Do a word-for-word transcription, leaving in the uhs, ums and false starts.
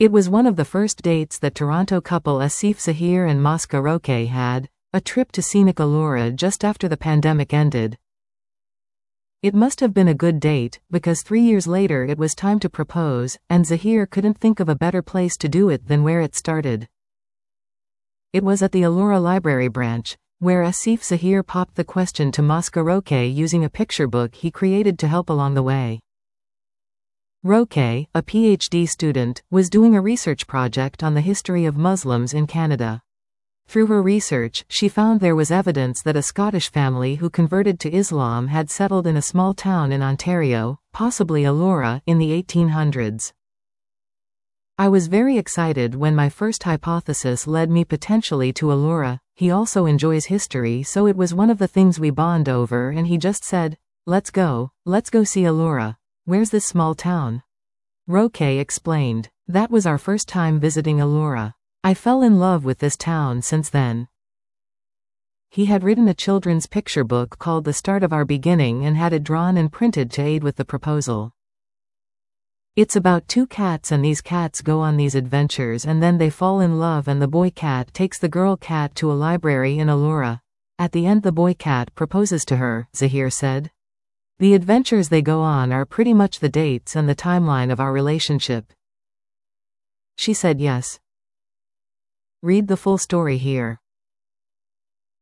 It was one of the first dates that Toronto couple Asif Zahir and Masca Roque had, a trip to scenic Elora just after the pandemic ended. It must have been a good date, because three years later it was time to propose, and Zahir couldn't think of a better place to do it than where it started. It was at the Elora Library branch, where Asif Zahir popped the question to Masca Roque using a picture book he created to help along the way. Roque, a PhD student, was doing a research project on the history of Muslims in Canada. Through her research, she found there was evidence that a Scottish family who converted to Islam had settled in a small town in Ontario, possibly Elora, in the eighteen hundreds. I was very excited when my first hypothesis led me potentially to Elora. He also enjoys history, so it was one of the things we bond over, and he just said, "Let's go, let's go see Elora. Where's this small town?" Roque explained. That was our first time visiting Elora. I fell in love with this town since then. He had written a children's picture book called The Start of Our Beginning and had it drawn and printed to aid with the proposal. It's about two cats, and these cats go on these adventures and then they fall in love, and the boy cat takes the girl cat to a library in Elora. At the end the boy cat proposes to her, Zahir said. The adventures they go on are pretty much the dates and the timeline of our relationship. She said yes. Read the full story here.